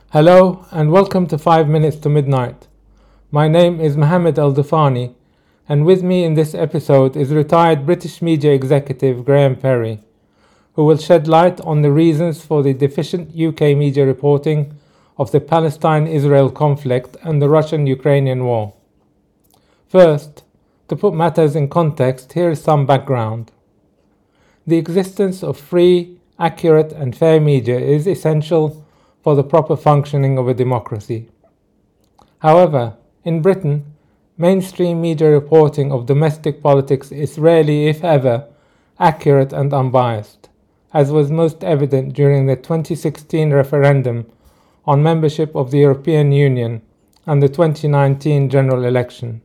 Hello and welcome to 5 Minutes to Midnight. My name is Mohammed Al-Dufani, and with me in this episode is retired British media executive Graham Perry, who will shed light on the reasons for the deficient UK media reporting of the Palestine-Israel conflict and the Russian-Ukrainian war. First, to put matters in context, here is some background. The existence of free, accurate and fair media is essential for the proper functioning of a democracy. However, in Britain, mainstream media reporting of domestic politics is rarely, if ever, accurate and unbiased, as was most evident during the 2016 referendum on membership of the European Union and the 2019 general election.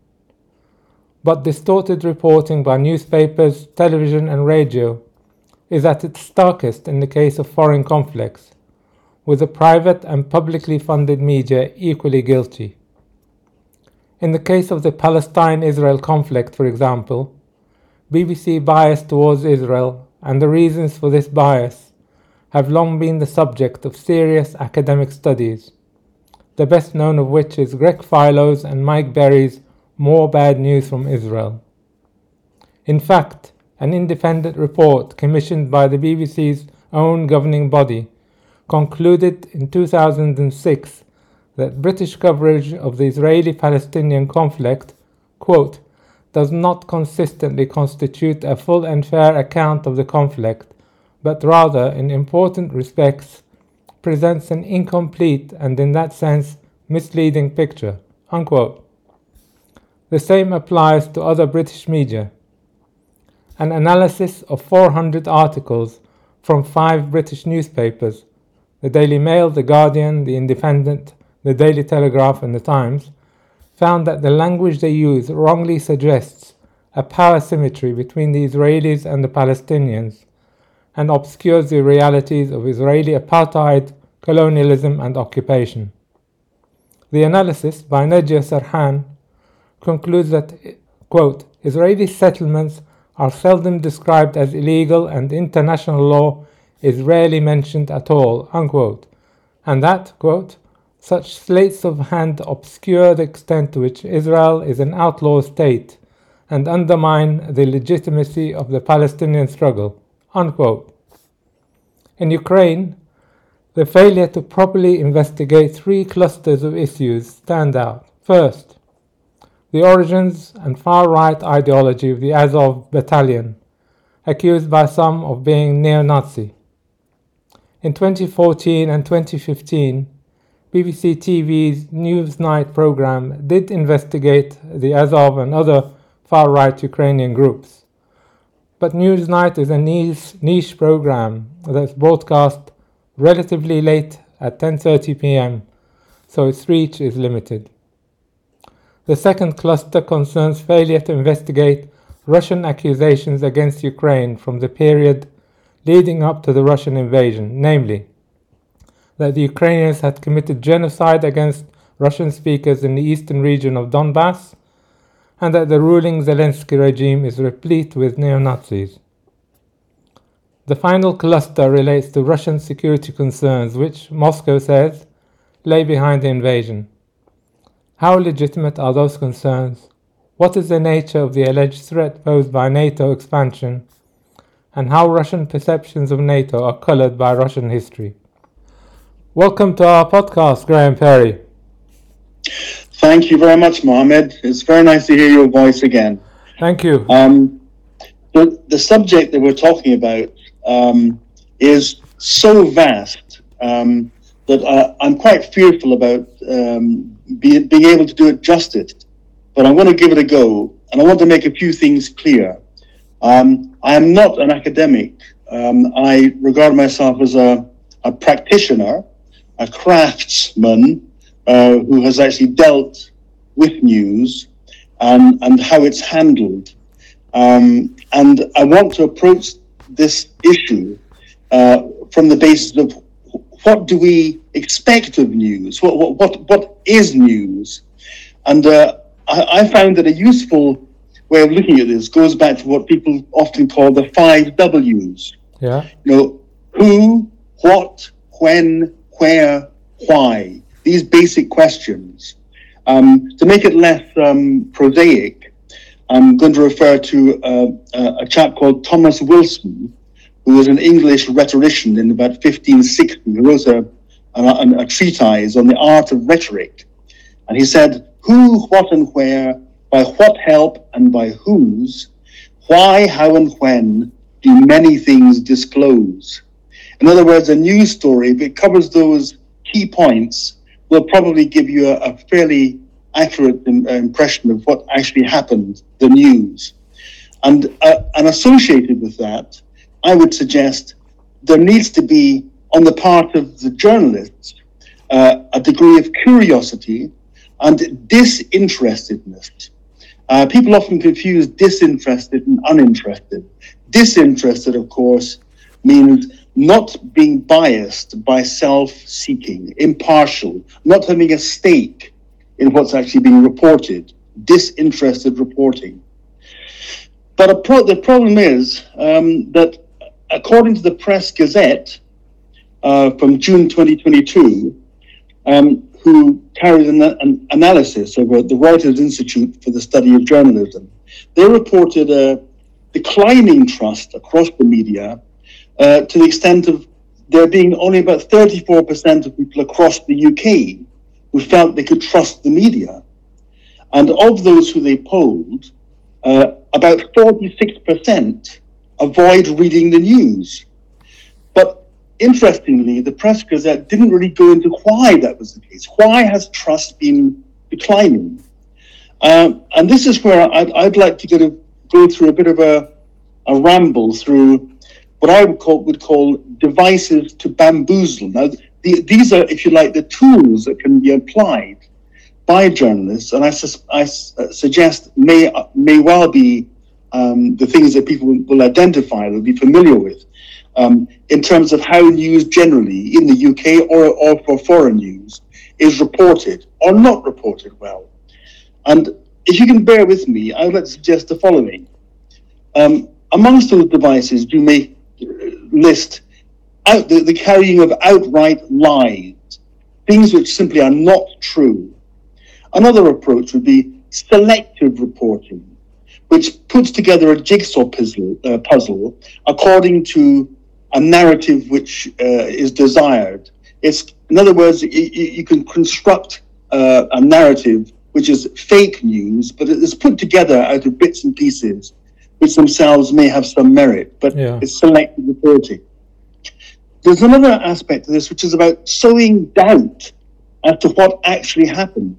But distorted reporting by newspapers, television and radio is at its starkest in the case of foreign conflicts, with the private and publicly funded media equally guilty. In the case of the Palestine-Israel conflict, for example, BBC bias towards Israel and the reasons for this bias have long been the subject of serious academic studies, the best known of which is Greg Philo's and Mike Berry's More Bad News from Israel. In fact, an independent report commissioned by the BBC's own governing body concluded in 2006 that British coverage of the Israeli-Palestinian conflict, quote, does not consistently constitute a full and fair account of the conflict, but rather, in important respects, presents an incomplete and in that sense misleading picture, unquote. The same applies to other British media. An analysis of 400 articles from 5 British newspapers, the Daily Mail, The Guardian, The Independent, The Daily Telegraph and The Times, found that the language they use wrongly suggests a power symmetry between the Israelis and the Palestinians and obscures the realities of Israeli apartheid, colonialism and occupation. The analysis by Najia Sarhan concludes that, quote, Israeli settlements are seldom described as illegal and international law is rarely mentioned at all, unquote, and that, quote, such sleights of hand obscure the extent to which Israel is an outlaw state and undermine the legitimacy of the Palestinian struggle, unquote. In Ukraine, the failure to properly investigate 3 clusters of issues stand out. First, the origins and far-right ideology of the Azov battalion, accused by some of being neo-Nazi. In 2014 and 2015, BBC TV's Newsnight program did investigate the Azov and other far-right Ukrainian groups. But Newsnight is a niche program that's broadcast relatively late at 10:30 p.m., so its reach is limited. The second cluster concerns failure to investigate Russian accusations against Ukraine from the period leading up to the Russian invasion, namely, that the Ukrainians had committed genocide against Russian speakers in the eastern region of Donbass, and that the ruling Zelensky regime is replete with neo-Nazis. The final cluster relates to Russian security concerns, which, Moscow says, lay behind the invasion. How legitimate are those concerns? What is the nature of the alleged threat posed by NATO expansion? And how Russian perceptions of NATO are colored by Russian history? Welcome to our podcast, Graham Perry. Thank you very much, Mohammed. It's very nice to hear your voice again. Thank you. The subject that we're talking about is so vast that I'm quite fearful about being able to do it justice. But I'm going to give it a go, and I want to make a few things clear. I am not an academic. I regard myself as a practitioner, a craftsman who has actually dealt with news and how it's handled. And I want to approach this issue from the basis of what do we expect of news? What is news? And I found that a useful way of looking at this goes back to what people often call the 5 W's. Yeah. Who, what, when, where, why, these basic questions. To make it less prosaic, I'm going to refer to a chap called Thomas Wilson, who was an English rhetorician in about 1560, who wrote a treatise on the art of rhetoric. And he said, who, what, and where, by what help, and by whose, why, how, and when do many things disclose? In other words, a news story, if it covers those key points, will probably give you a fairly accurate impression of what actually happened, the news. And associated with that, I would suggest there needs to be, on the part of the journalists, a degree of curiosity and disinterestedness. People often confuse disinterested and uninterested. Disinterested, of course, means not being biased by self-seeking, impartial, not having a stake in what's actually being reported, disinterested reporting. But the problem is that according to the Press Gazette from June 2022, who carried an analysis of the Reuters Institute for the Study of Journalism, they reported a declining trust across the media to the extent of there being only about 34% of people across the UK who felt they could trust the media. And of those who they polled, about 46% avoid reading the news. But interestingly, the Press Gazette didn't really go into why that was the case. Why has trust been declining? And this is where I'd like to go through a bit of a ramble through what I would call devices to bamboozle. Now, these are, if you like, the tools that can be applied by journalists, and I suggest may well be the things that people will identify, will be familiar with, in terms of how news generally in the UK or for foreign news is reported or not reported well. And if you can bear with me, I would like to suggest the following. Amongst those devices, you may list out the carrying of outright lies, things which simply are not true. Another approach would be selective reporting, which puts together a jigsaw puzzle according to a narrative which is desired. In other words, you can construct a narrative which is fake news, but it is put together out of bits and pieces which themselves may have some merit, but it's selective reporting. There's another aspect of this which is about sowing doubt as to what actually happened.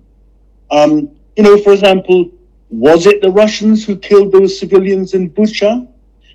For example, was it the Russians who killed those civilians in Bucha?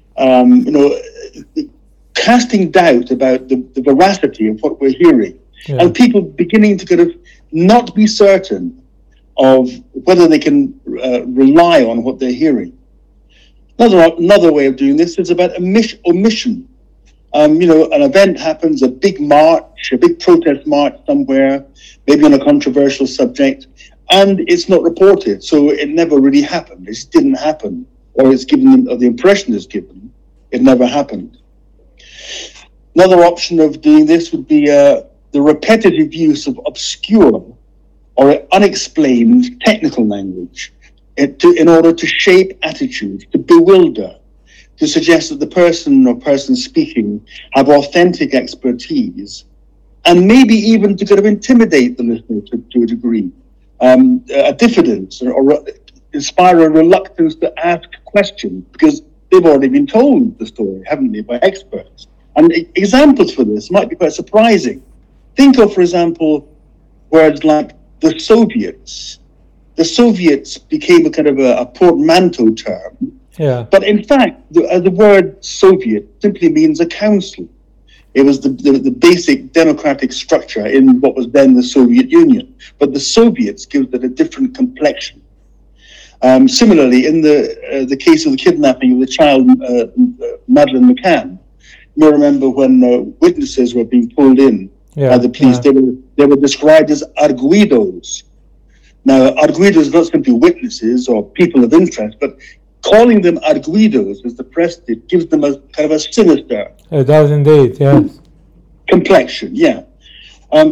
Casting doubt about the veracity of what we're hearing, and people beginning to kind of not be certain of whether they can rely on what they're hearing. Another way of doing this is about omission. An event happens, a big march, a big protest march somewhere, maybe on a controversial subject, and it's not reported, so it never really happened. It just didn't happen, or it's given, or the impression is given, it never happened. Another option of doing this would be the repetitive use of obscure or unexplained technical language in order to shape attitudes, to bewilder, to suggest that the person or persons speaking have authentic expertise, and maybe even to kind of intimidate the listener to a degree, a diffidence or inspire a reluctance to ask questions because they've already been told the story, haven't they, by experts. And examples for this might be quite surprising. Think of, for example, words like the Soviets. The Soviets became a kind of a portmanteau term. Yeah. But in fact, the word Soviet simply means a council. It was the basic democratic structure in what was then the Soviet Union. But the Soviets gives it a different complexion. Similarly, in the case of the kidnapping of the child, Madeleine McCann, you may remember when witnesses were being pulled in by the police, they were described as arguidos. Now, arguidos is not simply witnesses or people of interest, but calling them arguidos, as the press did, gives them a kind of a sinister. It does indeed, yes. Complexion, yeah.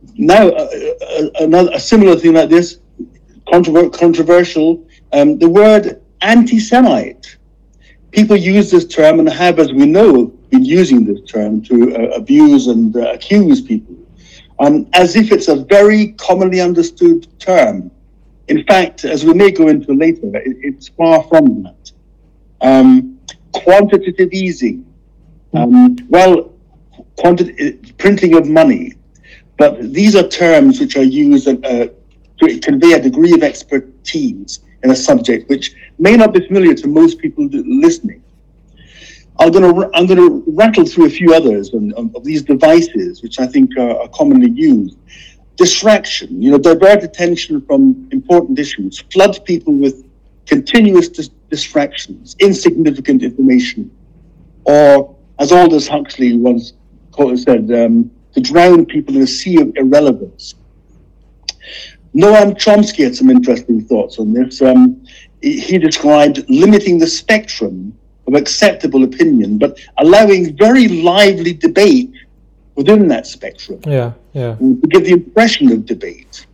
Now, a similar thing like this, controversial, the word anti-Semite. People use this term and have, as we know, been using this term to abuse and accuse people, as if it's a very commonly understood term. In fact, as we may go into later, it's far from that. Quantitative easing, printing of money, but these are terms which are used to convey a degree of expertise in a subject which may not be familiar to most people listening. I'm going to rattle through a few others of these devices which I think are commonly used. Distraction, divert attention from important issues, flood people with continuous distractions, insignificant information, or, as Aldous Huxley once said, to drown people in a sea of irrelevance. Noam Chomsky had some interesting thoughts on this. He described limiting the spectrum of acceptable opinion, but allowing very lively debate within that spectrum. To give the impression of debate.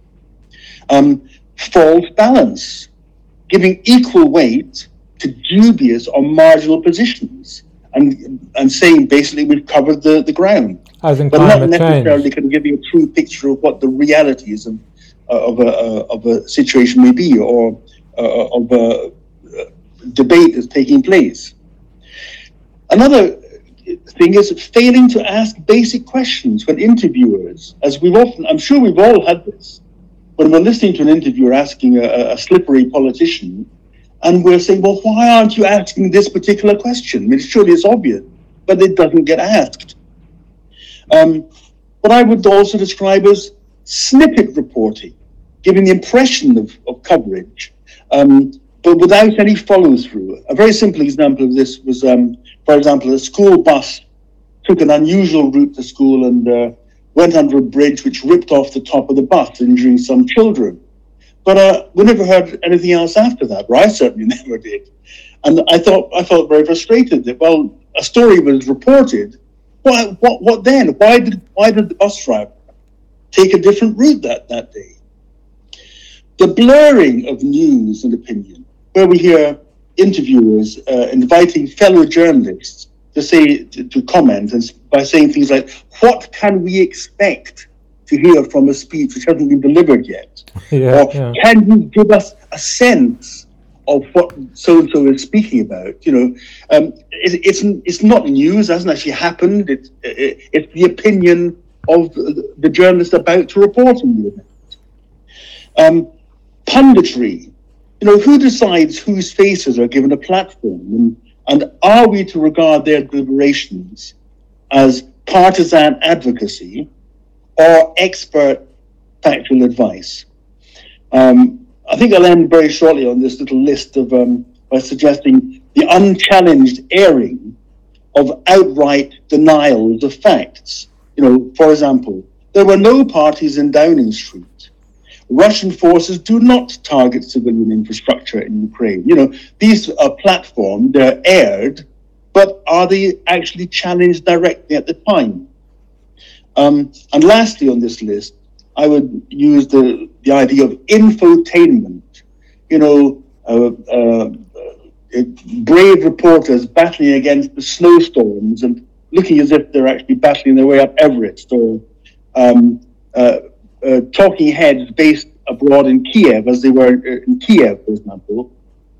False balance, giving equal weight to dubious or marginal positions, and saying basically we've covered the ground, as in but not climate necessarily change. can give you a true picture of what the realities of a situation may be, or of a debate that's taking place. Another thing is failing to ask basic questions when interviewers, I'm sure we've all had this, when we're listening to an interviewer asking a slippery politician, and we're saying, well, why aren't you asking this particular question? I mean, surely it's obvious, but it doesn't get asked. What I would also describe as snippet reporting, giving the impression of coverage, but without any follow-through. A very simple example of this was, for example, a school bus took an unusual route to school and went under a bridge which ripped off the top of the bus, injuring some children. But we never heard anything else after that, or I certainly never did. And I felt very frustrated that, well, a story was reported. What then? Why did the bus driver take a different route that day? The blurring of news and opinion, where we hear interviewers inviting fellow journalists to comment, and by saying things like, "What can we expect to hear from a speech which hasn't been delivered yet?" Can you give us a sense of what so and so is speaking about? It's not news; it hasn't actually happened. It's the opinion of the journalist about to report on the event. Punditry. Who decides whose faces are given a platform, and are we to regard their deliberations as partisan advocacy or expert factual advice? I think I'll end very shortly on this little list by suggesting the unchallenged airing of outright denials of facts. For example, there were no parties in Downing Street. Russian forces do not target civilian infrastructure in Ukraine. These are platformed, they're aired, but are they actually challenged directly at the time? And lastly on this list, I would use the idea of infotainment. Brave reporters battling against the snowstorms and looking as if they're actually battling their way up Everest, or talking heads based abroad in Kiev, as they were in Kiev, for example.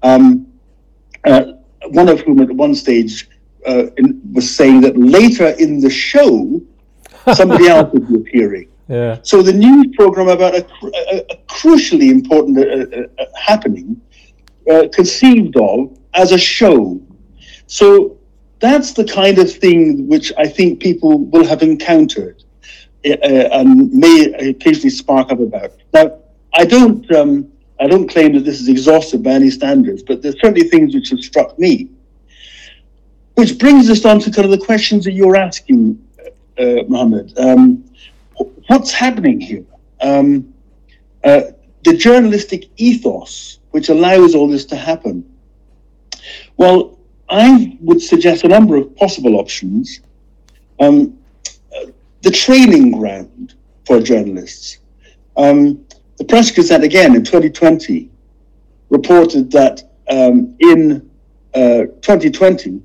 One of whom at one stage was saying that later in the show, somebody else would be appearing. Yeah. So the news program about a crucially important happening conceived of as a show. So that's the kind of thing which I think people will have encountered and may occasionally spark up about. Now, I don't claim that this is exhaustive by any standards, but there's certainly things which have struck me. Which brings us on to kind of the questions that you're asking, Mohammed. What's happening here? The journalistic ethos which allows all this to happen. Well, I would suggest a number of possible options. The training ground for journalists. The Press Gazette, again, in 2020, reported that in 2020,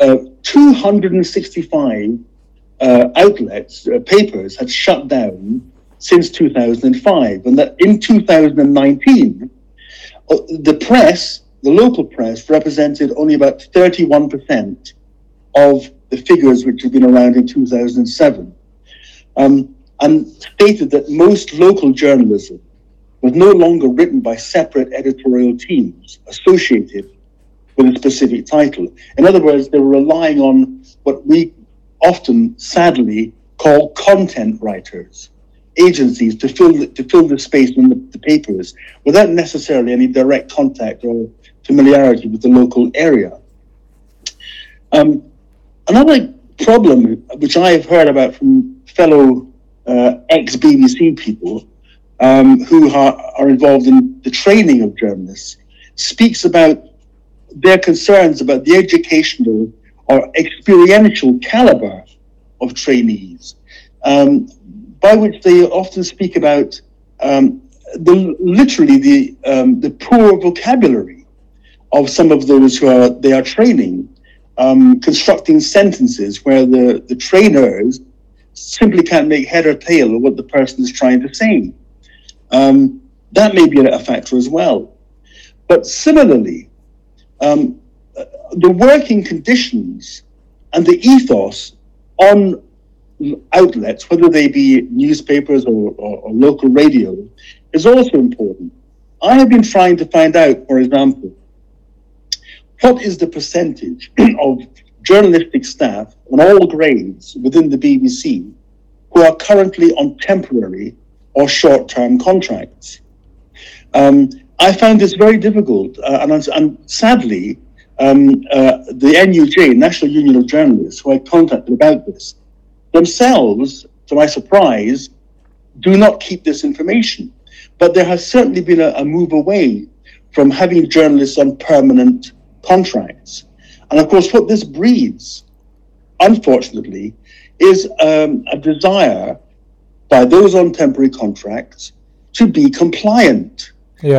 265 outlets, papers, had shut down since 2005, and that in 2019, the local press, represented only about 31% of the figures which had been around in 2007, and stated that most local journalism was no longer written by separate editorial teams associated with a specific title. In other words, they were relying on what we often, sadly, call content writers, agencies to fill the space in the papers without necessarily any direct contact or familiarity with the local area. Another problem, which I have heard about from fellow ex-BBC people who are involved in the training of journalists, speaks about their concerns about the educational or experiential caliber of trainees, by which they often speak about the poor vocabulary of some of those who they are training, constructing sentences where the trainers simply can't make head or tail of what the person is trying to say. That may be a factor as well. But similarly, the working conditions and the ethos on outlets, whether they be newspapers or local radio, is also important. I have been trying to find out, for example, what is the percentage of journalistic staff on all grades within the BBC who are currently on temporary or short-term contracts. I found this very difficult, and sadly, the NUJ, National Union of Journalists, who I contacted about this, themselves, to my surprise, do not keep this information. But there has certainly been a move away from having journalists on permanent contracts. And of course, what this breeds, unfortunately, is a desire by those on temporary contracts to be compliant.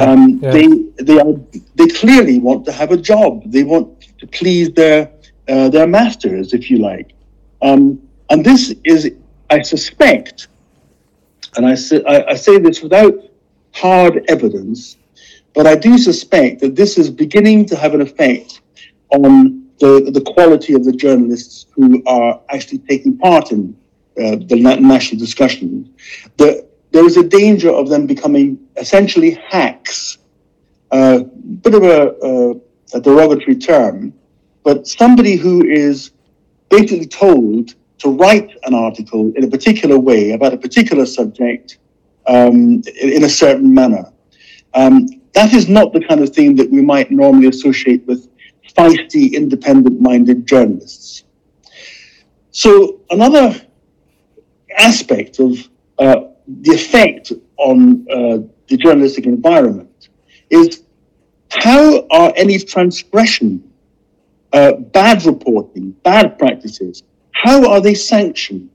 They clearly want to have a job. They want to please their masters, if you like. And this is, I suspect, and I say this without hard evidence, but I do suspect that this is beginning to have an effect on the quality of the journalists who are actually taking part in the national discussion. There is a danger of them becoming essentially hacks, bit of a derogatory term, but somebody who is basically told to write an article in a particular way about a particular subject in a certain manner. That is not the kind of thing that we might normally associate with feisty, independent-minded journalists. So another aspect of the effect on the journalistic environment is how are any transgression, bad reporting, bad practices, how are they sanctioned?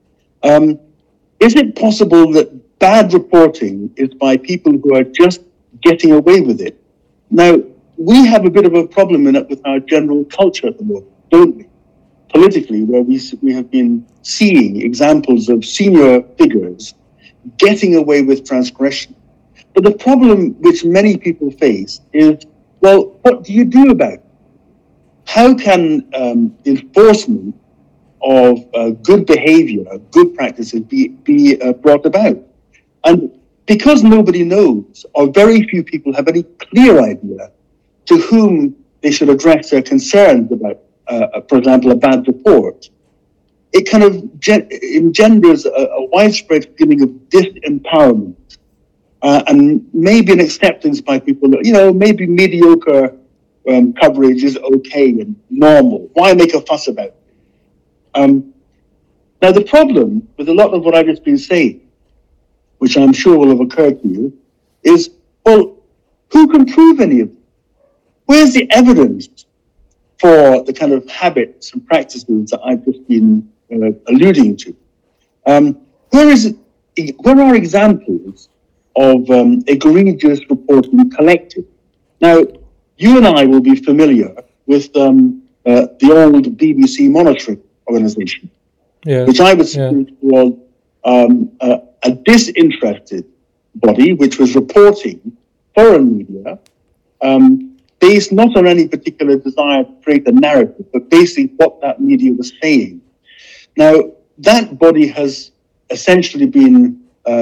Is it possible that bad reporting is by people who are just getting away with it? Now, we have a bit of a problem with our general culture at the moment, don't we? Politically, where we have been seeing examples of senior figures getting away with transgression. But the problem which many people face is, well, what do you do about it? How can enforcement of good behavior, good practices be brought about? And because nobody knows, or very few people have any clear idea to whom they should address their concerns about, for example, a bad report, it kind of engenders a widespread feeling of disempowerment and maybe an acceptance by people that, maybe mediocre coverage is okay and normal. Why make a fuss about it? Now, the problem with a lot of what I've just been saying, which I'm sure will have occurred to you, is, well, who can prove any of it? Where's the evidence for the kind of habits and practices that I've just been alluding to? Where is it? where are examples of egregious reporting collected? Now, you and I will be familiar with the old BBC monitoring organisation, which I would say was a disinterested body which was reporting foreign media based not on any particular desire to create a narrative, but basically what that media was saying. Now, that body has essentially been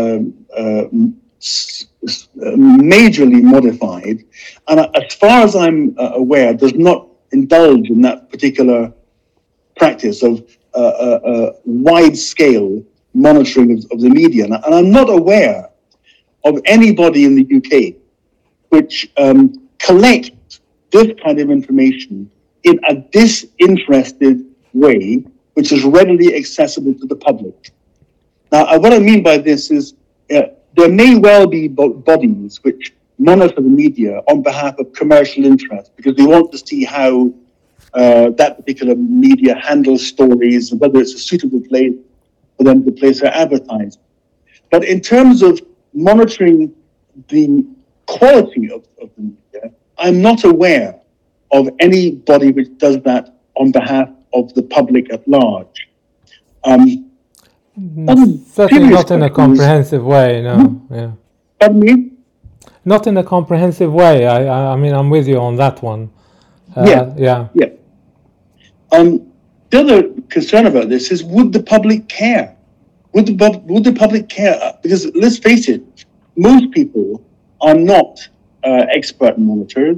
majorly modified, and as far as I'm aware, does not indulge in that particular practice of wide-scale monitoring of the media. And I'm not aware of anybody in the UK which collects this kind of information in a disinterested way, which is readily accessible to the public. Now, what I mean by this is there may well be bodies which monitor the media on behalf of commercial interests because they want to see how that particular media handles stories and whether it's a suitable place for them to place their advertising. But in terms of monitoring the quality of the media, I'm not aware of anybody which does that on behalf of the public at large. Certainly not in a comprehensive way, no. Yeah. Pardon me? Not in a comprehensive way. I mean, I'm with you on that one. Yeah. The other concern about this is, would the public care? Would the public care? Because let's face it, most people are not expert monitors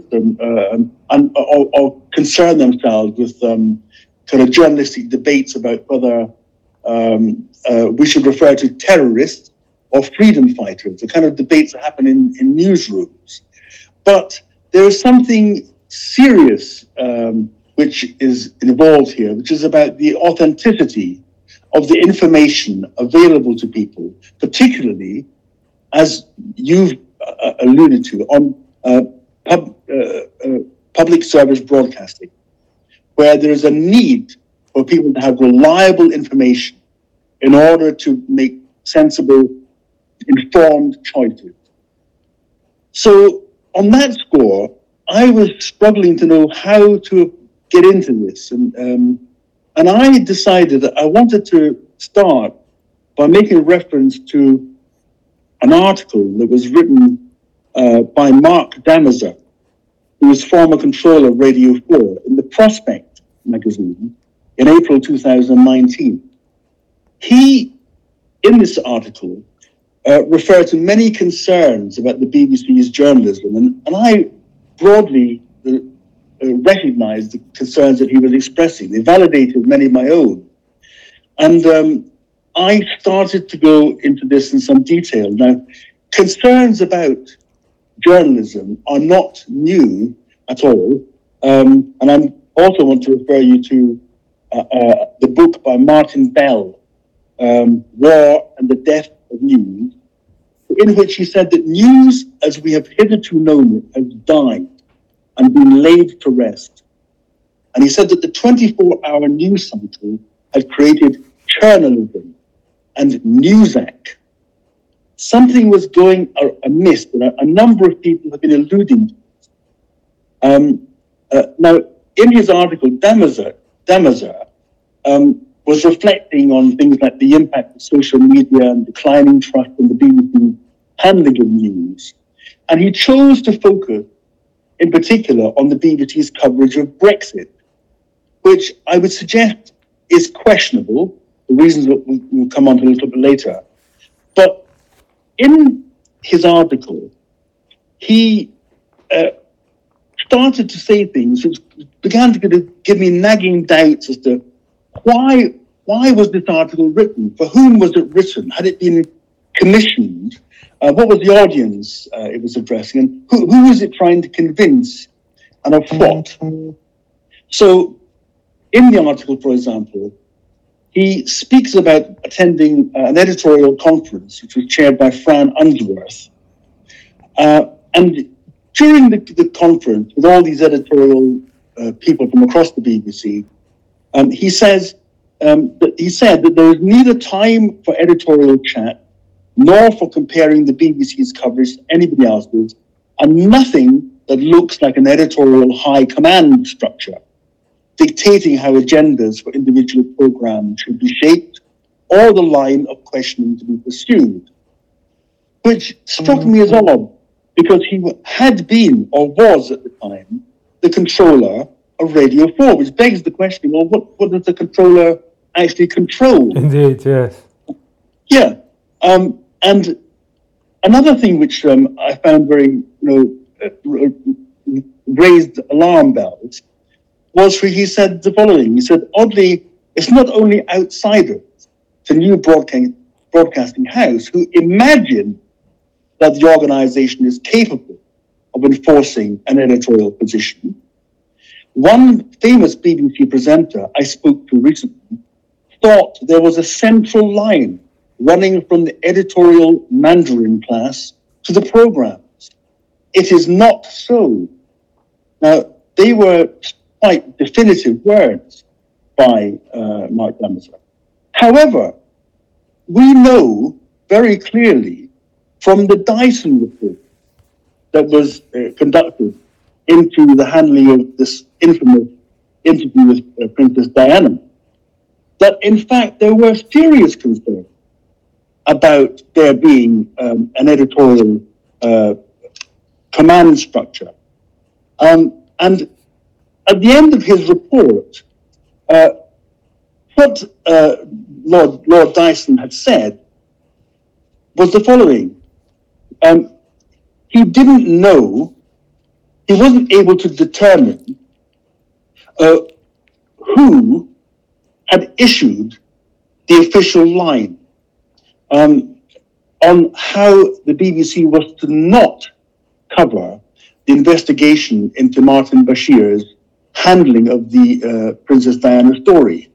or concern themselves with kind of journalistic debates about whether we should refer to terrorists or freedom fighters, the kind of debates that happen in newsrooms. But there is something serious which is involved here, which is about the authenticity of the information available to people, particularly, as you've alluded to, on public service broadcasting, where there is a need for people to have reliable information in order to make sensible, informed choices. So on that score, I was struggling to know how to get into this. And I decided that I wanted to start by making reference to an article that was written by Mark Damazer, who was former controller of Radio 4, in the Prospect magazine in April 2019. He, in this article, referred to many concerns about the BBC's journalism, and I broadly recognized the concerns that he was expressing. They validated many of my own. And I started to go into this in some detail. Now, concerns about journalism are not new at all. And I also want to refer you to the book by Martin Bell, War and the Death of News, in which he said that news, as we have hitherto known it, has died and been laid to rest. And he said that the 24-hour news cycle had created churnalism and newsac. Something was going amiss, and a number of people have been alluding to this. Now, in his article, Damazer was reflecting on things like the impact of social media and declining trust in the BBC handling of news. And he chose to focus, in particular, on the BBC's coverage of Brexit, which I would suggest is questionable, the reasons that we'll come on to a little bit later. But in his article, he started to say things which began to give me nagging doubts as to why was this article written? For whom was it written? Had it been commissioned? What was the audience it was addressing? And who was it trying to convince? And of what? So in the article, for example, he speaks about attending an editorial conference, which was chaired by Fran Unsworth. And during the conference, with all these editorial people from across the BBC, he said that there was neither time for editorial chat nor for comparing the BBC's coverage to anybody else's, and nothing that looks like an editorial high command structure dictating how agendas for individual programs should be shaped or the line of questioning to be pursued, which struck me as odd because he had been, or was at the time, the controller of Radio 4, which begs the question, well, what does the controller actually control? Indeed, yes. Yeah. And another thing which I found very, raised alarm bells was where he said the following. He said, oddly, it's not only outsiders to New Broadcasting House who imagine that the organisation is capable of enforcing an editorial position. One famous BBC presenter I spoke to recently thought there was a central line running from the editorial Mandarin class to the programmes. It is not so. Now, they were quite definitive words by Mark Lamazar. However, we know very clearly from the Dyson report that was conducted into the handling of this infamous interview with Princess Diana, that in fact there were serious concerns about there being an editorial command structure. And at the end of his report, what Lord Dyson had said was the following. He didn't know, he wasn't able to determine who had issued the official line on how the BBC was to not cover the investigation into Martin Bashir's handling of the Princess Diana story.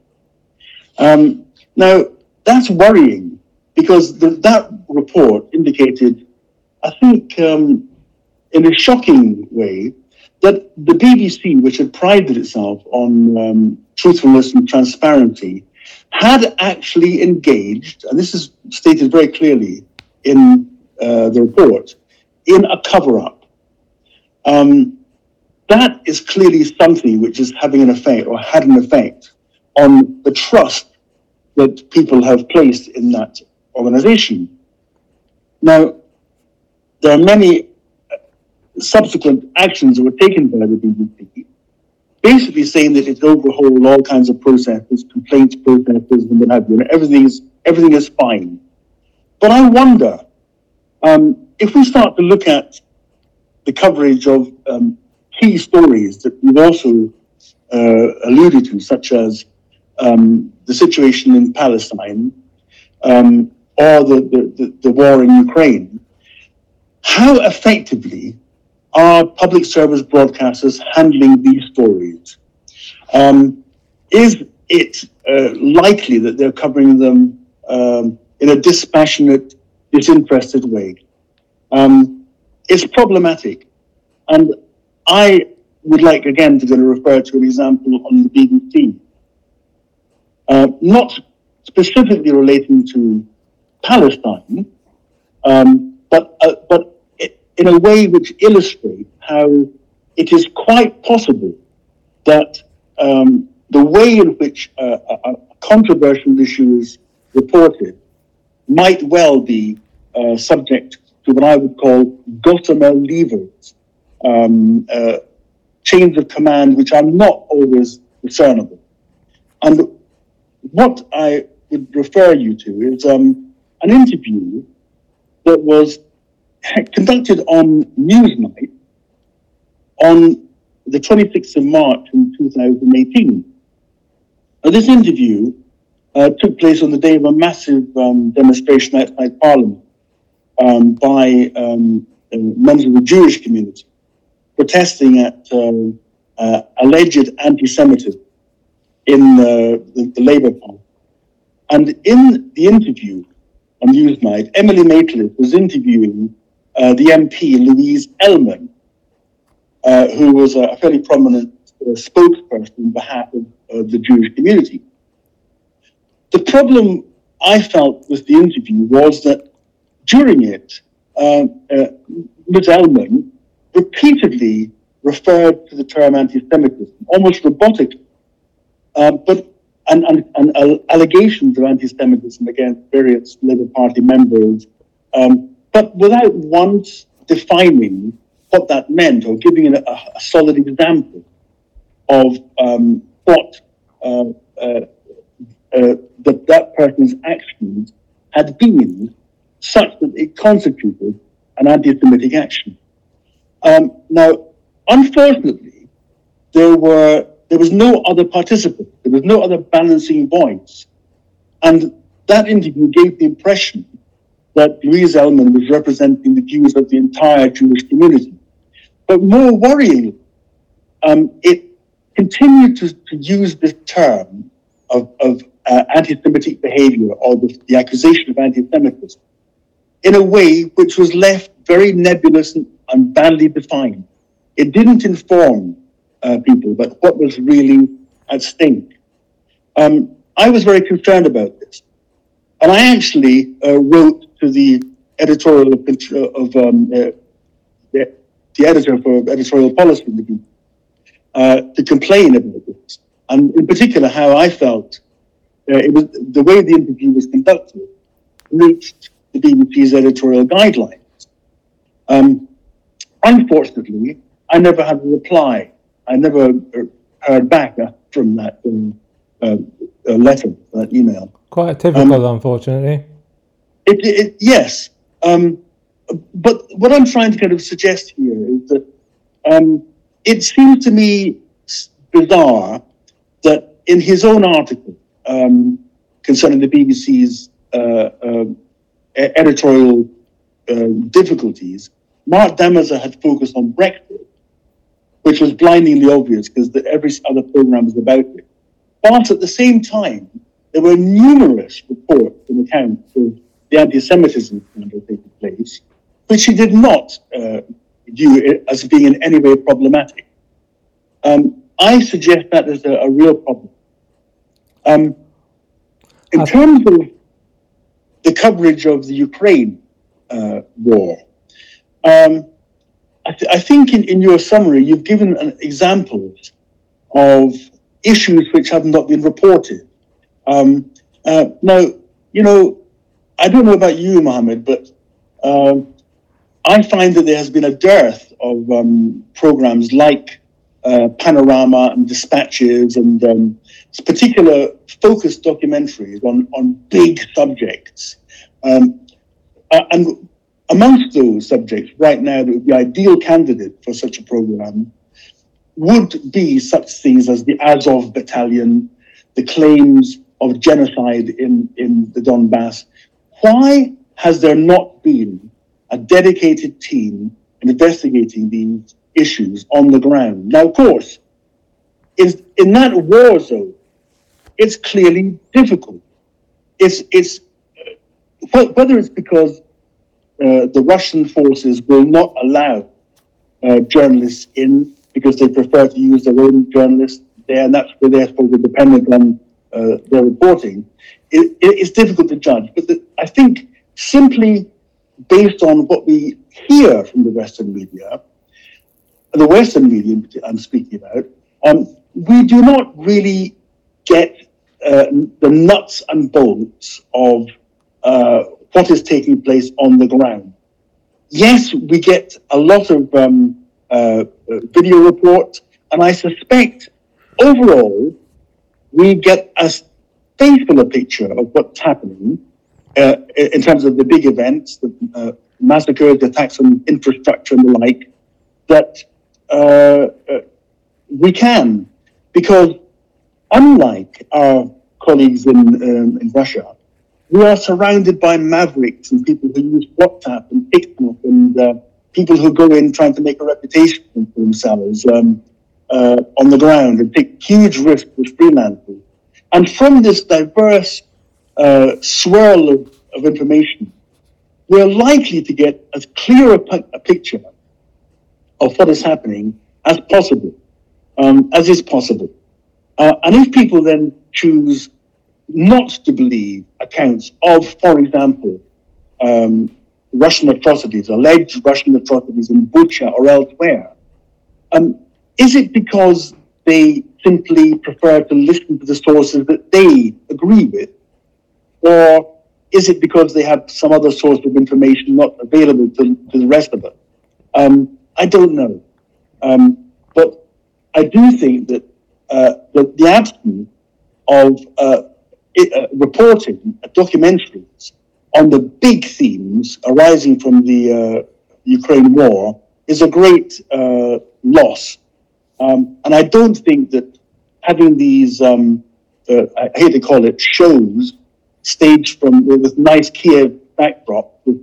Now, that's worrying because that report indicated, I think, in a shocking way, that the BBC, which had prided itself on truthfulness and transparency, had actually engaged, and this is stated very clearly in the report, in a cover-up. That is clearly something which is having an effect, or had an effect, on the trust that people have placed in that organization. Now, there are many subsequent actions that were taken by the BBC, basically saying that it's overhauled all kinds of processes, complaints processes, and what have you, and everything is fine. But I wonder, if we start to look at the coverage of key stories that we've also alluded to, such as the situation in Palestine or the war in Ukraine, how effectively are public service broadcasters handling these stories? Is it likely that they're covering them in a dispassionate, disinterested way? It's problematic. And I would like, again, to refer to an example on the BBC. Not specifically relating to Palestine, but in a way which illustrates how it is quite possible that the way in which a controversial issue is reported might well be subject to what I would call gossamer levers, chains of command which are not always discernible. And what I would refer you to is an interview that was conducted on Newsnight on the 26th of March in 2018. Now, this interview took place on the day of a massive demonstration outside Parliament by members of the Jewish community protesting at alleged anti-Semitism in the Labour Party. And in the interview on Newsnight, Emily Maitland was interviewing the MP, Louise Ellman, who was a fairly prominent spokesperson on behalf of the Jewish community. The problem I felt with the interview was that during it, Ms. Ellman repeatedly referred to the term anti-Semitism, almost robotically, and allegations of anti-Semitism against various Labour Party members, but without once defining what that meant or giving a solid example of what that person's actions had been such that it constituted an anti-Semitic action. Now, unfortunately, there was no other participant. There was no other balancing voice. And that interview gave the impression that Louise Ellman was representing the views of the entire Jewish community. But more worryingly, it continued to use this term of anti-Semitic behavior or the accusation of anti-Semitism in a way which was left very nebulous and badly defined. It didn't inform people about what was really at stake. I was very concerned about this. And I actually wrote to the editorial of the editor for editorial policy to complain about this, and in particular how I felt it was the way the interview was conducted reached the BBC's editorial guidelines. Unfortunately, I never had a reply. I never heard back from that letter, that email. Quite typical, unfortunately. Yes. But what I'm trying to kind of suggest here is that it seems to me bizarre that in his own article concerning the BBC's editorial difficulties, Mark Damazer had focused on Brexit, which was blindingly obvious because every other programme was about it. Whilst at the same time, there were numerous reports and accounts of the anti-Semitism scandal taking place, which he did not view as being in any way problematic. I suggest that is a real problem. In terms of the coverage of the Ukraine war, I think in your summary, you've given examples of issues which have not been reported. Now, I don't know about you, Mohammed, but I find that there has been a dearth of programs like Panorama and Dispatches and particular focused documentaries on big subjects. And amongst those subjects, right now, the ideal candidate for such a program would be such things as the Azov Battalion, the claims of genocide in the Donbass. Why has there not been a dedicated team investigating these issues on the ground? Now, of course, in that war zone, it's clearly difficult. It's whether it's because the Russian forces will not allow journalists in because they prefer to use their own journalists there, and that's where therefore we're dependent on their reporting. It's difficult to judge, but I think simply based on what we hear from the Western media I'm speaking about, we do not really get the nuts and bolts of what is taking place on the ground. Yes, we get a lot of video reports, and I suspect overall we get as faithful a picture of what's happening in terms of the big events, the massacres, the attacks on infrastructure and the like, that we can, because unlike our colleagues in Russia, we are surrounded by mavericks and people who use WhatsApp and TikTok and people who go in trying to make a reputation for themselves on the ground and take huge risks as freelancers. And from this diverse swirl of information, we're likely to get as clear a picture of what is happening as possible, as is possible. And if people then choose not to believe accounts of, for example, Russian atrocities, alleged Russian atrocities in Bucha or elsewhere, is it because they simply prefer to listen to the sources that they agree with? Or is it because they have some other source of information not available to the rest of us? I don't know. But I do think that the absence of reporting documentaries on the big themes arising from the Ukraine war is a great loss. And I don't think that having these, I hate to call it shows, staged from with nice Kiev backdrop with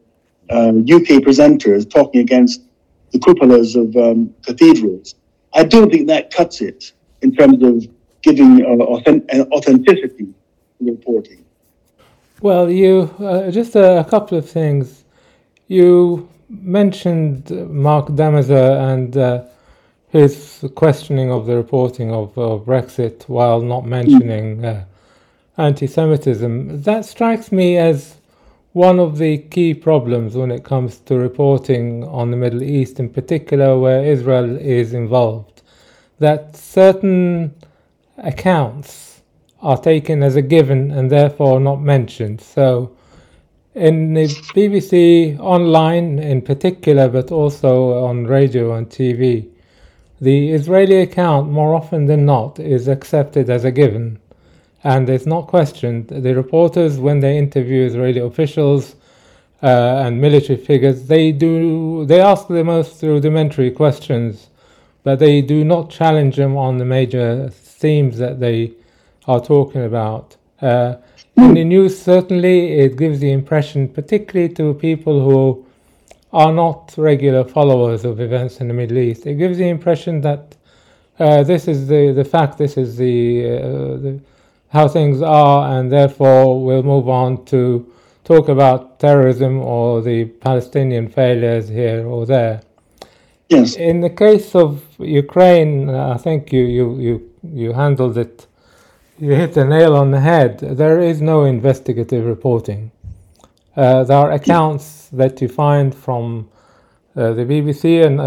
UK presenters talking against the cupolas of cathedrals, I don't think that cuts it in terms of giving authenticity to the reporting. Well, you just a couple of things. You mentioned Mark Damazer and his questioning of the reporting of Brexit while not mentioning anti-Semitism. That strikes me as one of the key problems when it comes to reporting on the Middle East, in particular where Israel is involved, that certain accounts are taken as a given and therefore not mentioned. So in the BBC online in particular, but also on radio and TV, the Israeli account more often than not is accepted as a given and it's not questioned. The reporters, when they interview Israeli officials and military figures, they ask the most rudimentary questions, but they do not challenge them on the major themes that they are talking about. In the news, certainly, it gives the impression, particularly to people who are not regular followers of events in the Middle East, it gives the impression that this is the fact, this is the how things are, and therefore we'll move on to talk about terrorism or the Palestinian failures here or there. Yes. In the case of Ukraine, I think you handled it. You hit the nail on the head. There is no investigative reporting. There are accounts that you find from the BBC and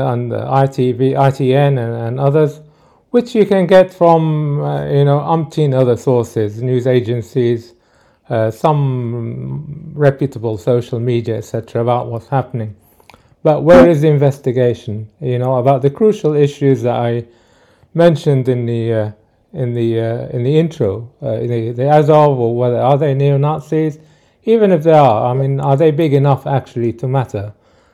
ITN and others, which you can get from umpteen other sources, news agencies, some reputable social media, etc., about what's happening. But where is the investigation? About the crucial issues that I mentioned in the intro, the Azov, or whether are they neo-Nazis? Even if they are, are they big enough actually to matter?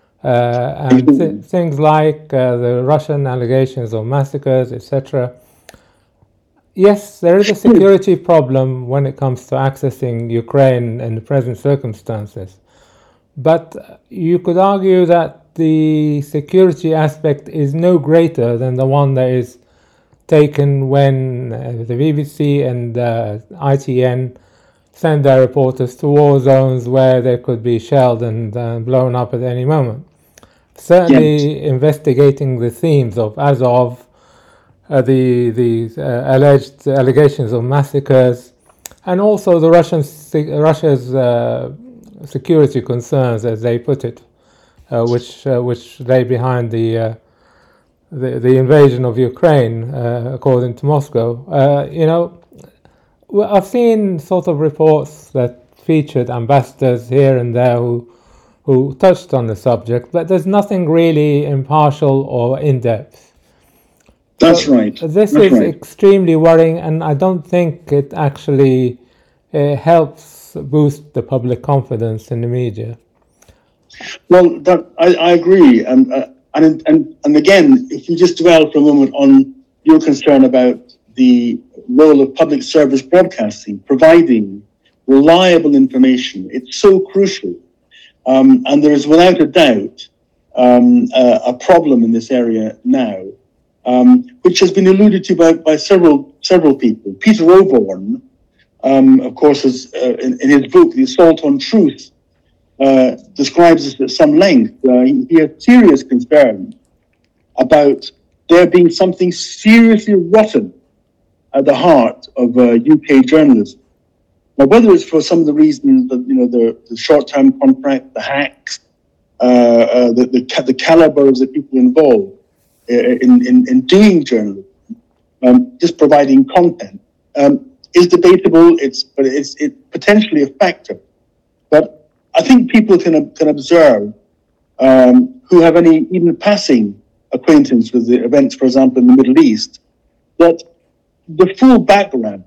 And things like the Russian allegations of massacres, etc. Yes, there is a security problem when it comes to accessing Ukraine in the present circumstances. But you could argue that the security aspect is no greater than the one that is taken when the BBC and ITN send their reporters to war zones where they could be shelled and blown up at any moment. Certainly, yes. Investigating the themes of Azov, the alleged allegations of massacres, and also the Russia's security concerns, as they put it, which lay behind the invasion of Ukraine, according to Moscow. I've seen sort of reports that featured ambassadors here and there who touched on the subject, but there's nothing really impartial or in-depth. That's right. This is extremely worrying, and I don't think it actually helps boost the public confidence in the media. Well, I agree, and again, if you just dwell for a moment on your concern about the role of public service broadcasting, providing reliable information, it's so crucial. And there is without a doubt a problem in this area now, which has been alluded to by several people. Peter Oborne, of course, is, in his book, The Assault on Truth, describes this at some length. He has serious concern about there being something seriously rotten at the heart of UK journalism. Now, whether it's for some of the reasons that, the short-term contract, the hacks, the caliber of the people involved in doing journalism, just providing content, is debatable. It's potentially a factor. But I think people can observe, who have any even passing acquaintance with the events, for example, in the Middle East, that the full background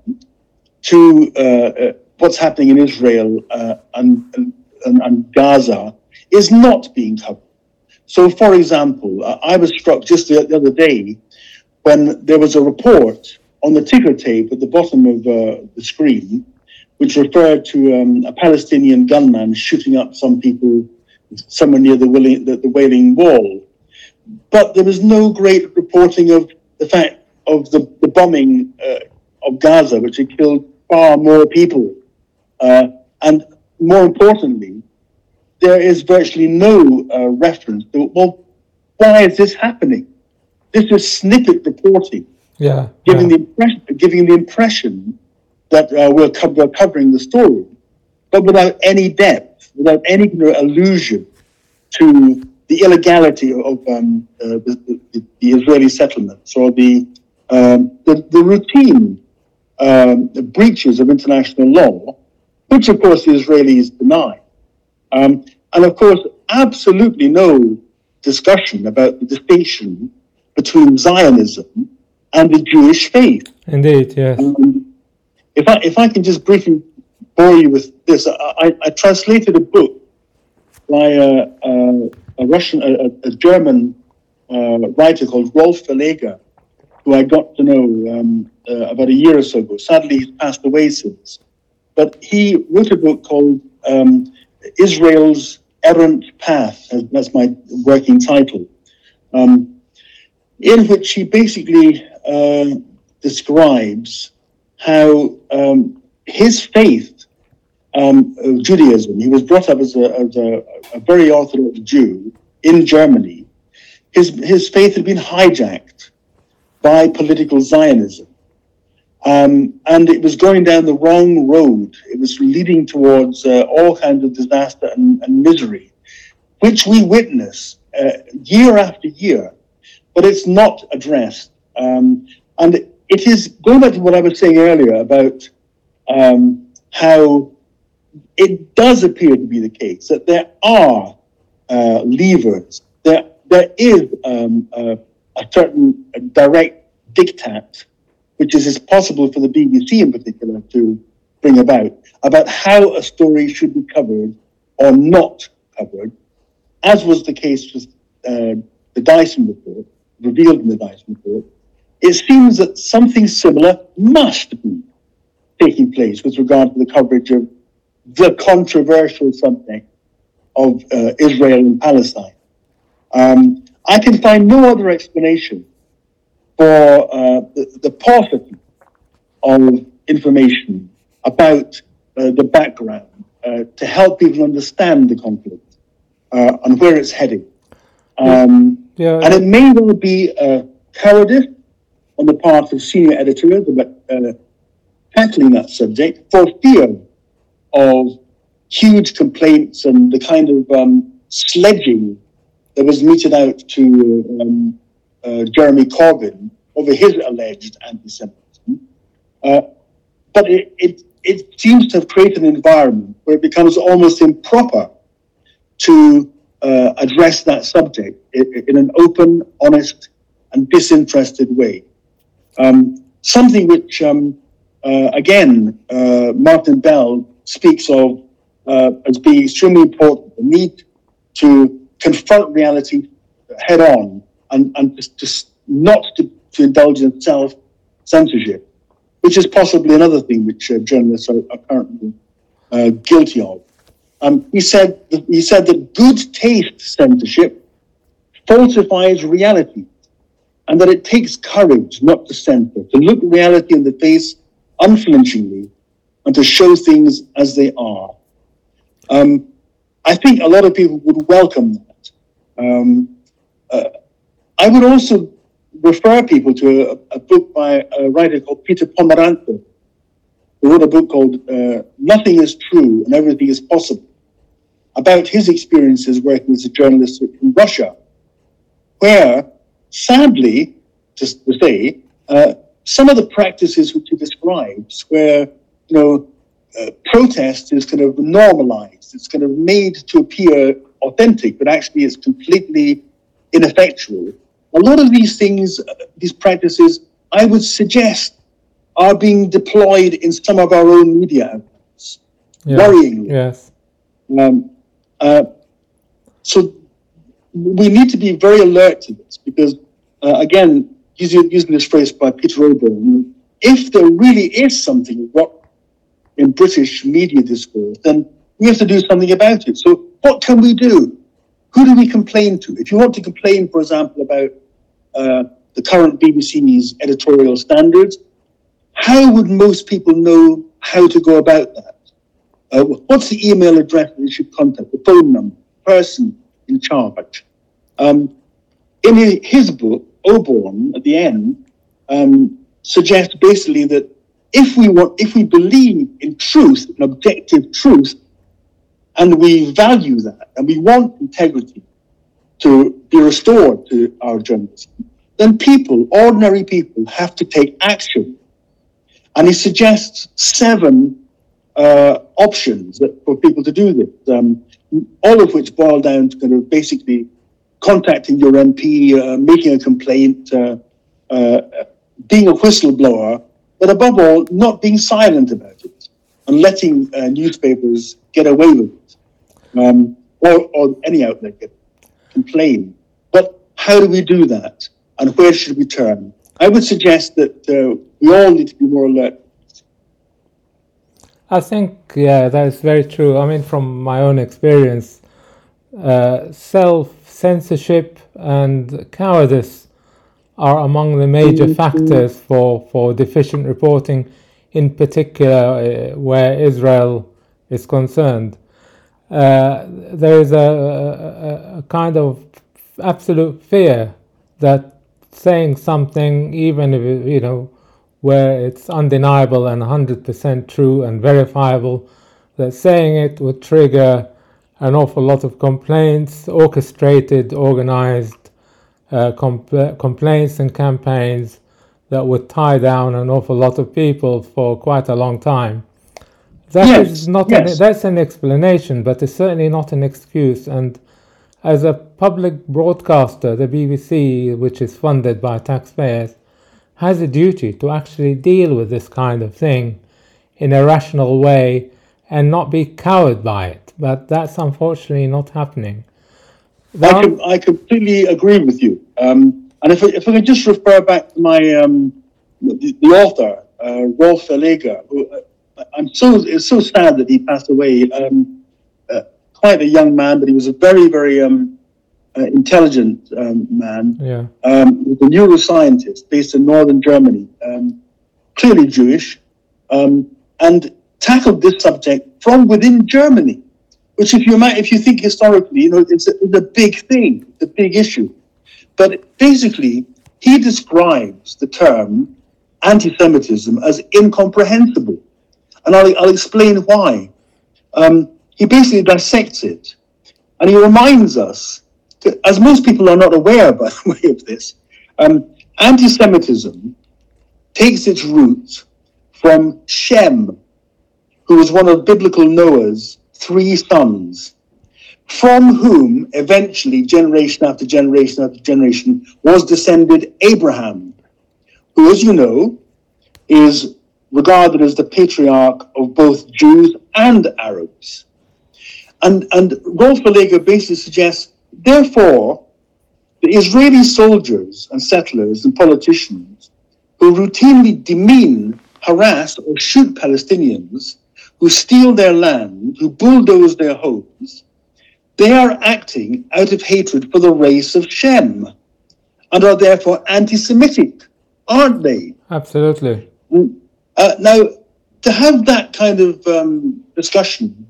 to what's happening in Israel and Gaza is not being covered. So, for example, I was struck just the other day when there was a report on the ticker tape at the bottom of the screen, which referred to a Palestinian gunman shooting up some people somewhere near the Wailing Wall. But there was no great reporting of the fact of the bombing of Gaza, which had killed far more people. And more importantly, there is virtually no reference to, well, why is this happening? This is snippet reporting, giving the impression that we're covering the story, but without any depth, without any allusion to the illegality of the Israeli settlements or the routine breaches of international law, which of course the Israelis deny. And of course, absolutely no discussion about the distinction between Zionism and the Jewish faith. Indeed, yes. If I can just briefly bore you with this, I translated a book by a German writer called Rolf Verleger, who I got to know about a year or so ago. Sadly, he's passed away since. But he wrote a book called Israel's Errant Path. That's my working title. In which he basically describes how his faith, Judaism, he was brought up as a very Orthodox Jew in Germany. His faith had been hijacked by political Zionism. And it was going down the wrong road. It was leading towards all kinds of disaster and misery, which we witness year after year, but it's not addressed. And it is, going back to what I was saying earlier about how it does appear to be the case that there are levers, there is a certain direct diktat, which is possible for the BBC in particular to bring about how a story should be covered or not covered, as was the case with the Dyson report, revealed in the Dyson report. It seems that something similar must be taking place with regard to the coverage of the controversial subject of Israel and Palestine. I can find no other explanation for the paucity of information about the background to help people understand the conflict and where it's heading. And it may well be cowardice on the part of senior editors about tackling that subject for fear of huge complaints and the kind of sledging that was meted out to Jeremy Corbyn over his alleged anti-Semitism. But it seems to have created an environment where it becomes almost improper to address that subject in an open, honest, and disinterested way. Something which, again, Martin Bell speaks of as being extremely important, the need to confront reality head on and just not to indulge in self-censorship, which is possibly another thing which journalists are currently guilty of. He said that good taste censorship falsifies reality, and that it takes courage not to censor, to look reality in the face unflinchingly, and to show things as they are. I think a lot of people would welcome that. I would also refer people to a book by a writer called Peter Pomerantsev, who wrote a book called Nothing is True and Everything is Possible, about his experiences working as a journalist in Russia, where, sadly, just to say, some of the practices which he describes, where protest is kind of normalized, it's kind of made to appear authentic, but actually it's completely ineffectual. A lot of these things, these practices, I would suggest, are being deployed in some of our own media outlets, worryingly. Yes. So we need to be very alert to this because, again, using this phrase by Peter Oborne, if there really is something wrong in British media discourse, then we have to do something about it. So what can we do? Who do we complain to? If you want to complain, for example, about the current BBC's editorial standards, how would most people know how to go about that? What's the email address that they should contact, the phone number, person in charge? In his book, Oborne, at the end, suggests basically that if we believe in truth, in objective truth, and we value that, and we want integrity to be restored to our journalism, then ordinary people, have to take action. And he suggests 7 options for people to do this, all of which boil down to kind of basically contacting your MP, making a complaint, being a whistleblower, but above all, not being silent about it and letting newspapers get away with it, or any outlet complain. But how do we do that, and where should we turn? I would suggest that we all need to be more alert. I think, that is very true. I mean, from my own experience, self-censorship and cowardice are among the major factors for deficient reporting, in particular where Israel is concerned. There is a kind of absolute fear that saying something, even if where it's undeniable and 100% true and verifiable, that saying it would trigger an awful lot of complaints, orchestrated, organized complaints and campaigns that would tie down an awful lot of people for quite a long time. That's an explanation, but it's certainly not an excuse. And as a public broadcaster, the BBC, which is funded by taxpayers, has a duty to actually deal with this kind of thing in a rational way and not be cowed by it. But that's unfortunately not happening. I completely agree with you. And if I could just refer back to my the author, Rolf Verleger, who it's so sad that he passed away. Quite a young man, but he was a very, very intelligent man. Yeah. He was a neuroscientist based in northern Germany, clearly Jewish, and tackled this subject from within Germany, which, if you think historically, it's a big thing, it's a big issue. But basically, he describes the term anti-Semitism as incomprehensible, and I'll explain why. He basically dissects it, and he reminds us, as most people are not aware, by the way, of this, anti-Semitism takes its roots from Shem, who was one of biblical Noah's 3 sons, from whom eventually, generation after generation after generation, was descended Abraham, who, as you know, is regarded as the patriarch of both Jews and Arabs. And Rolf Verleger basically suggests, therefore, the Israeli soldiers and settlers and politicians who routinely demean, harass, or shoot Palestinians, who steal their land, who bulldoze their homes, they are acting out of hatred for the race of Shem and are therefore anti-Semitic, aren't they? Absolutely. Now, to have that kind of discussion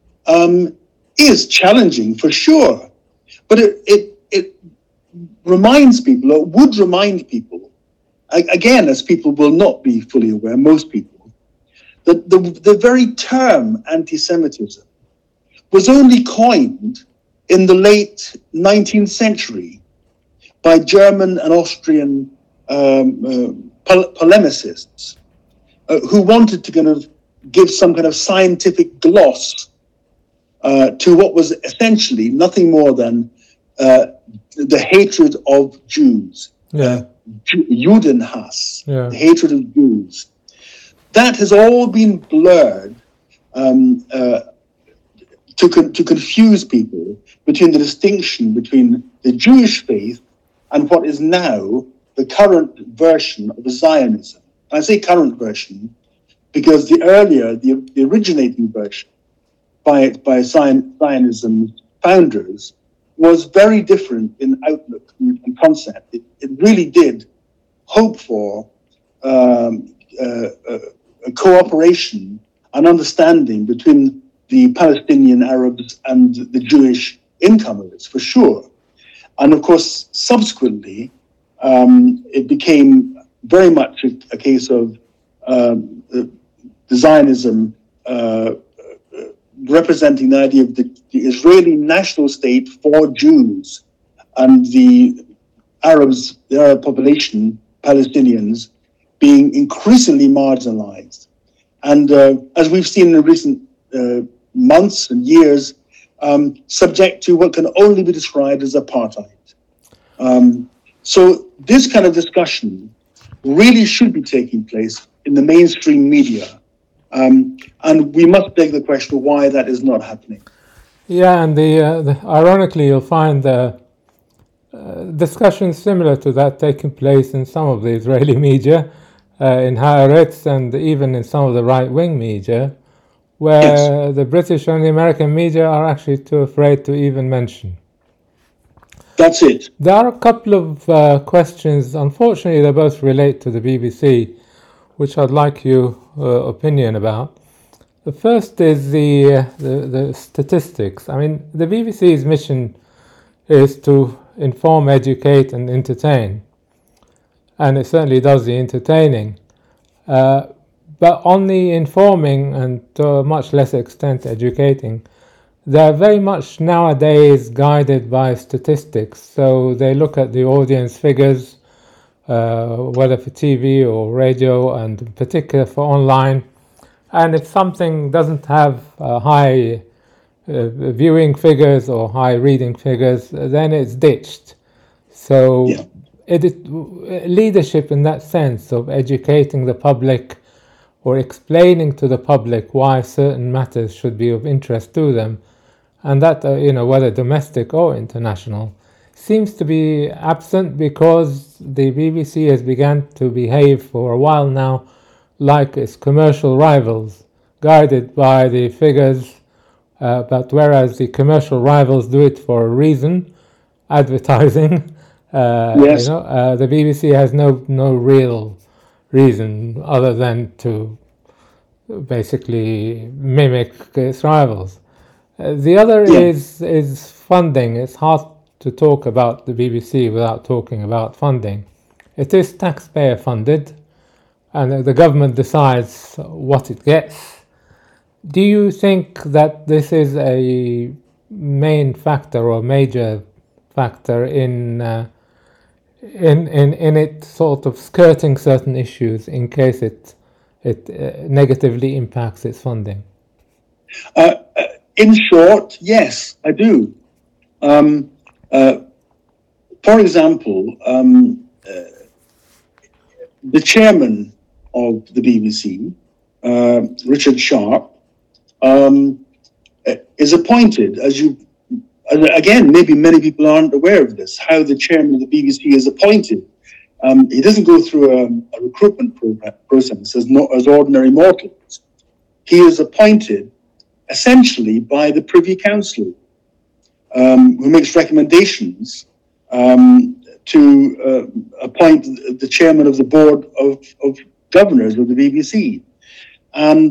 is challenging for sure, but it reminds people, or would remind people, again, as people will not be fully aware, most people, that the very term anti-Semitism was only coined in the late 19th century by German and Austrian polemicists who wanted to kind of give some kind of scientific gloss to what was essentially nothing more than the hatred of Jews. Judenhass, the hatred of Jews. That has all been blurred to confuse people between the distinction between the Jewish faith and what is now the current version of Zionism. I say current version because the originating version by Zionism's founders was very different in outlook and concept. It really did hope for a cooperation and understanding between the Palestinian Arabs and the Jewish incomers, for sure. And of course, subsequently, it became very much a case of the Zionism representing the idea of the Israeli national state for Jews and the Arab population, Palestinians, being increasingly marginalized. And as we've seen in recent months and years, subject to what can only be described as apartheid. So this kind of discussion really should be taking place in the mainstream media. And we must beg the question why that is not happening. Yeah, and ironically, you'll find discussions similar to that taking place in some of the Israeli media, in Haaretz, and even in some of the right-wing media, where the British and the American media are actually too afraid to even mention. That's it. There are a couple of questions. Unfortunately, they both relate to the BBC, which I'd like your opinion about. The first is the statistics. I mean, the BBC's mission is to inform, educate, and entertain, and it certainly does the entertaining. But on the informing and to a much less extent educating, they're very much nowadays guided by statistics. So they look at the audience figures, whether for TV or radio, and in particular for online. And if something doesn't have high viewing figures or high reading figures, then it's ditched. So it is leadership in that sense of educating the public or explaining to the public why certain matters should be of interest to them, and that, whether domestic or international, seems to be absent because the BBC has begun to behave for a while now like its commercial rivals, guided by the figures, but whereas the commercial rivals do it for a reason, advertising, the BBC has no real reason other than to basically mimic its rivals. The other is funding. It's hard to talk about the BBC without talking about funding. It is taxpayer funded, and the government decides what it gets. Do you think that this is a main factor or major factor in it sort of skirting certain issues in case it negatively impacts its funding? In short, yes, I do. For example, the chairman of the BBC, Richard Sharp, is appointed, again, maybe many people aren't aware of this, how the chairman of the BBC is appointed. He doesn't go through a recruitment process as ordinary mortals. He is appointed essentially by the Privy Council, who makes recommendations to appoint the chairman of the board of governors of the BBC. And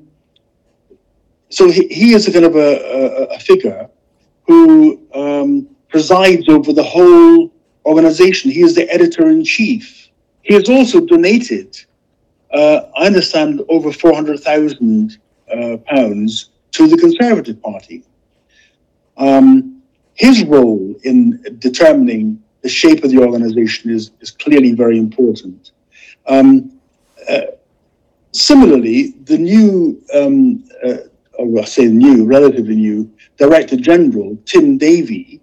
so he is a kind of a figure who presides over the whole organization. He is the editor-in-chief. He has also donated I understand, over £400,000 to the Conservative Party. His role in determining the shape of the organisation is clearly very important. Similarly, the new, or I say new, relatively new, Director General, Tim Davie,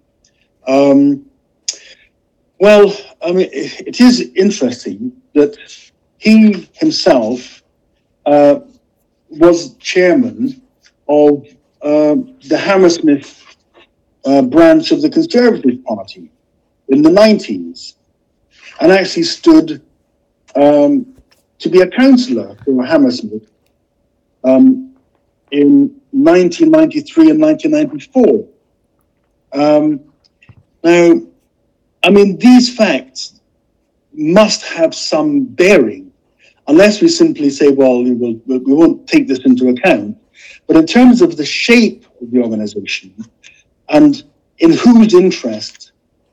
well, I mean, it is interesting that he himself was chairman of the Hammersmith branch of the Conservative Party in the 90s, and actually stood to be a councillor for Hammersmith in 1993 and 1994. Now, I mean, these facts must have some bearing, unless we simply say, well, we won't take this into account. But in terms of the shape of the organisation and in whose interests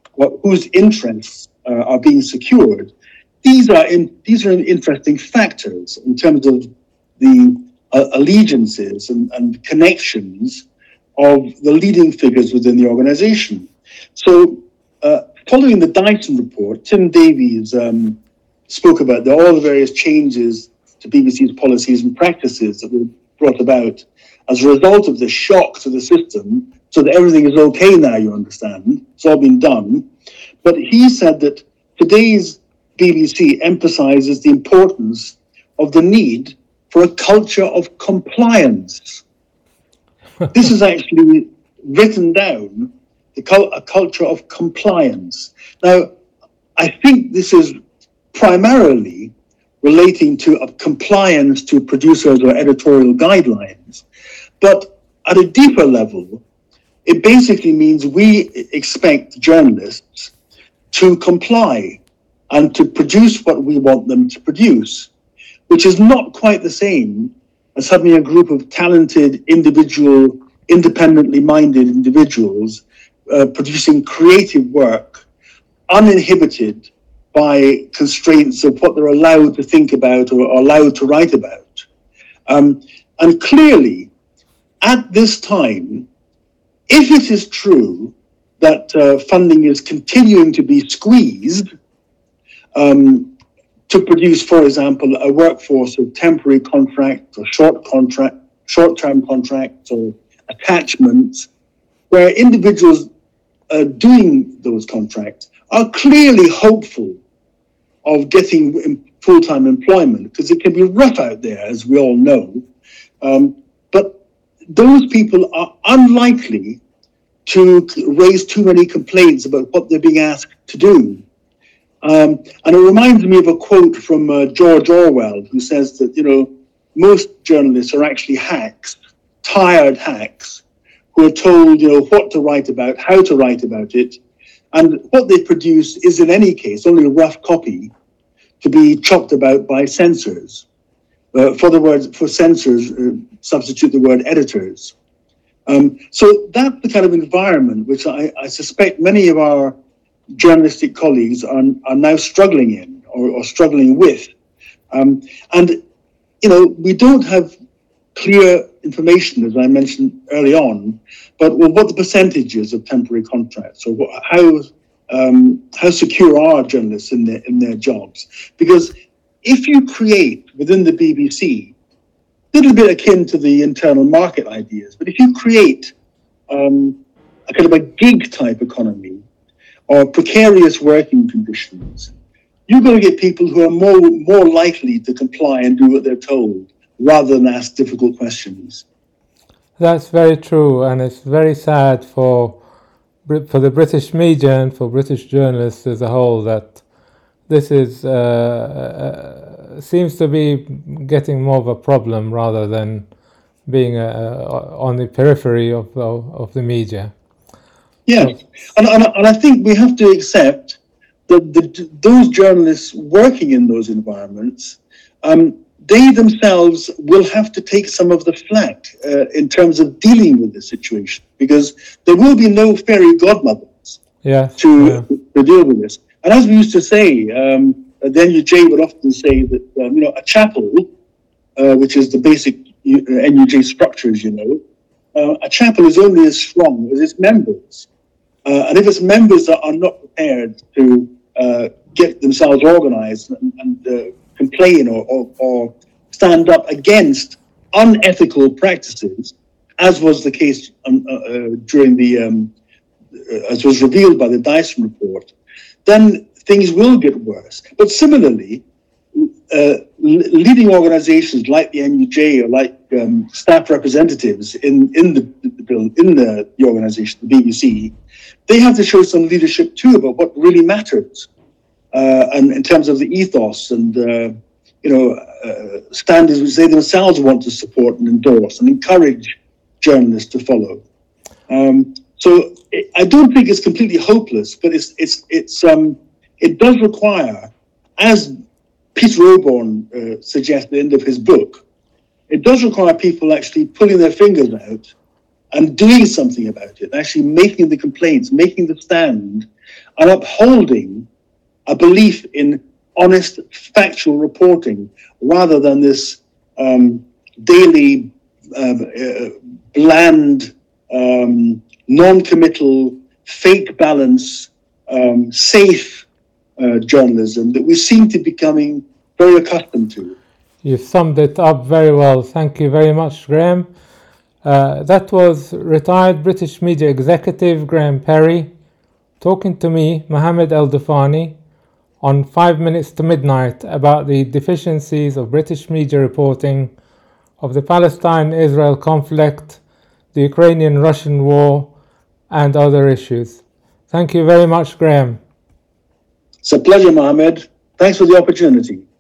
are being secured, these are interesting factors in terms of the allegiances and connections of the leading figures within the organisation. So, following the Dyson report, Tim Davies spoke about all the various changes to BBC's policies and practices that were brought about as a result of the shock to the system, so that everything is okay now, you understand. It's all been done. But he said that today's BBC emphasises the importance of the need for a culture of compliance. This is actually written down, a culture of compliance. Now, I think this is primarily relating to a compliance to producers or editorial guidelines. But at a deeper level, it basically means we expect journalists to comply and to produce what we want them to produce, which is not quite the same as having a group of talented, independently minded individuals producing creative work, uninhibited by constraints of what they're allowed to think about or allowed to write about. And clearly, at this time, if it is true that funding is continuing to be squeezed to produce, for example, a workforce of temporary contracts or short-term contracts or attachments, where individuals doing those contracts are clearly hopeful of getting full-time employment, because it can be rough out there, as we all know. But those people are unlikely to raise too many complaints about what they're being asked to do. And it reminds me of a quote from George Orwell, who says that, most journalists are actually hacks, tired hacks, who are told, what to write about, how to write about it, and what they produce is, in any case, only a rough copy to be chopped about by censors. For censors, substitute the word editors. So that's the kind of environment which I suspect many of our journalistic colleagues are now struggling in or struggling with. And, we don't have clear information, as I mentioned early on, but what the percentages of temporary contracts, or how secure are journalists in their jobs? Because if you create within the BBC, a little bit akin to the internal market ideas, but if you create a kind of a gig type economy or precarious working conditions, you're going to get people who are more likely to comply and do what they're told, rather than ask difficult questions. That's very true, and it's very sad for the British media and for British journalists as a whole that this is seems to be getting more of a problem rather than being on the periphery of the media. Yeah, and I think we have to accept that those journalists working in those environments, they themselves will have to take some of the flack in terms of dealing with the situation, because there will be no fairy godmothers to deal with this. And as we used to say, the NUJ would often say that a chapel, which is the basic NUJ structure, as you know, a chapel is only as strong as its members. And if its members are not prepared to get themselves organized and complain or stand up against unethical practices, as was the case during as was revealed by the Dyson report, then things will get worse. But similarly, leading organizations like the NUJ or like staff representatives in the organization, the BBC, they have to show some leadership too about what really matters, and in terms of the ethos and standards which they themselves want to support and endorse and encourage journalists to follow. So I don't think it's completely hopeless, but it does require, as Peter Oborne suggests at the end of his book, it does require people actually pulling their fingers out and doing something about it, actually making the complaints, making the stand, and upholding a belief in honest, factual reporting, rather than this daily, bland, non-committal, fake balance, safe journalism that we seem to be becoming very accustomed to. You summed it up very well. Thank you very much, Graham. That was retired British media executive Graham Perry talking to me, Mohammed Eldufani, on 5 Minutes to Midnight about the deficiencies of British media reporting of the Palestine-Israel conflict, the Ukrainian-Russian war, and other issues. Thank you very much, Graham. It's a pleasure, Mohammed. Thanks for the opportunity.